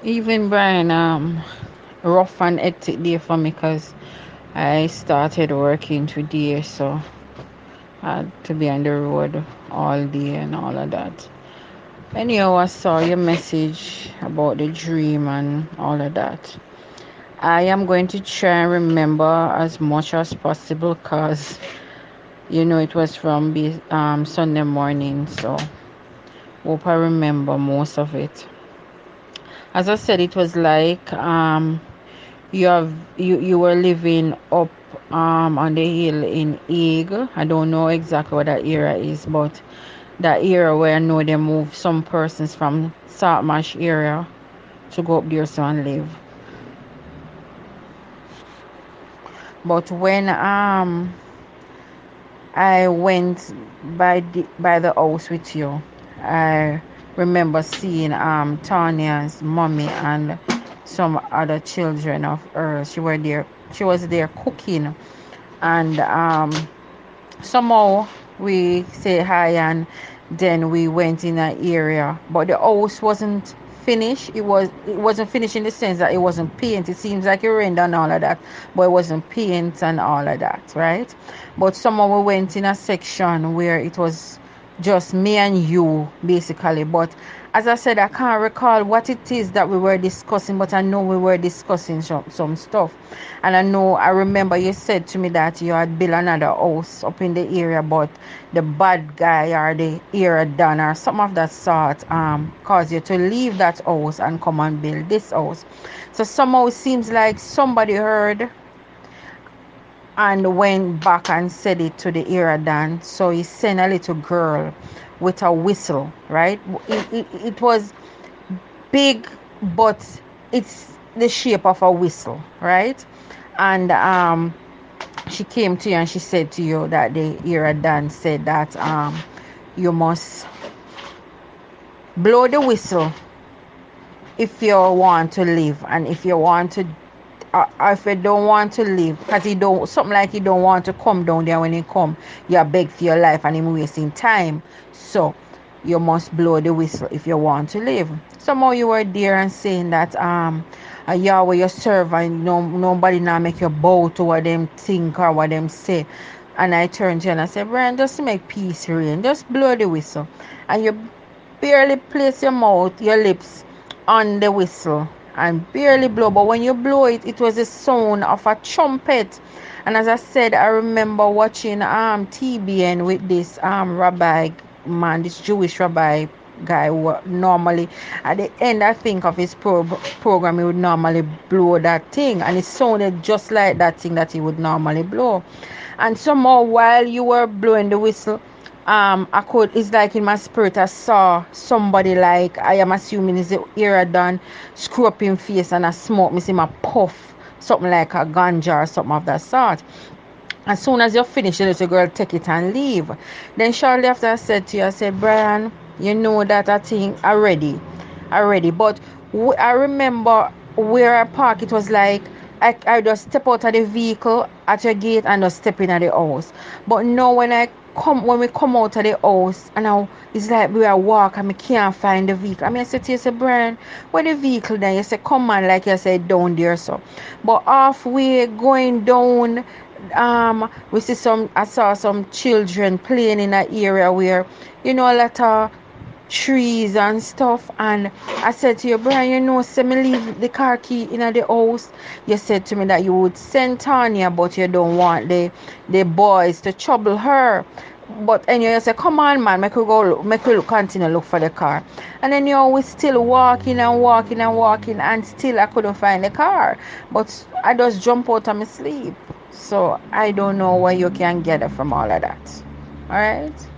Even Brian, rough and hectic day for me because I started working today, so I had to be on the road all day and all of that. Anyhow, I saw your message about the dream and all of that. I am going to try and remember as much as possible because it was from Sunday morning, so hope I remember most of it. As I said, it was like you were living up on the hill in Hague. I don't know exactly what that area is, but that area where I know they move some persons from Saltmarsh area to go up there so and live. But when I went by the house with you, I remember seeing Tanya's mommy and some other children of hers. She was there cooking, and somehow we say hi, and then we went in an area, but the house wasn't finished. It wasn't finished in the sense that it wasn't paint. It seems like it rained and all of that, but it wasn't paint and all of that, right? But somehow we went in a section where it was just me and you basically. But as I said, I can't recall what it is that we were discussing, but I know we were discussing some stuff. And I remember you said to me that you had built another house up in the area, but the bad guy or the area done or some of that sort caused you to leave that house and come and build this house. So somehow it seems like somebody heard and went back and said it to the Iradan. So he sent a little girl with a whistle, right? It was big, but it's the shape of a whistle, right? And she came to you and she said to you that the Iradan said that you must blow the whistle if you want to live, and if you want to if you don't want to live, because he don't, something like he don't want to come down there. When he come, you beg for your life and him wasting time, so you must blow the whistle if you want to live. Somehow you were there and saying that Yahweh you serve, and nobody now make you bow to what them think or what them say. And I turned to you and I said, Brian, just to make peace reign, just blow the whistle. And you barely place your lips on the whistle and barely blow, but when you blow it, it was the sound of a trumpet. And as I said, I remember watching TBN with this rabbi man, this Jewish rabbi guy who normally at the end, I think, of his program, he would normally blow that thing, and it sounded just like that thing that he would normally blow. And somehow while you were blowing the whistle, it's like in my spirit I saw somebody, like I am assuming is the Iradan, screw up in face and I smoke, me see my puff something like a ganja or something of that sort. As soon as you finish, the little girl take it and leave. Then shortly after, I said to you, I said, Brian, you know that I think already. But I remember where I park, it was like I just step out of the vehicle at your gate and just step in at the house. But now when we come out of the house, and now it's like we are walk and we can't find the vehicle. I mean, I said to you, I said, Brian, where the vehicle then? You said, come on, like you said, down there, so. But halfway going down, I saw some children playing in an area where, a lot of trees and stuff. And I said to you, Brian, say me leave the car key in the house. You said to me that you would send Tanya, but you don't want the boys to trouble her. But anyway, you said, come on, man, make we continue look for the car. And then we still walking and walking and walking, and still I couldn't find the car. But I just jump out of my sleep. So I don't know where you can get it from all of that. All right.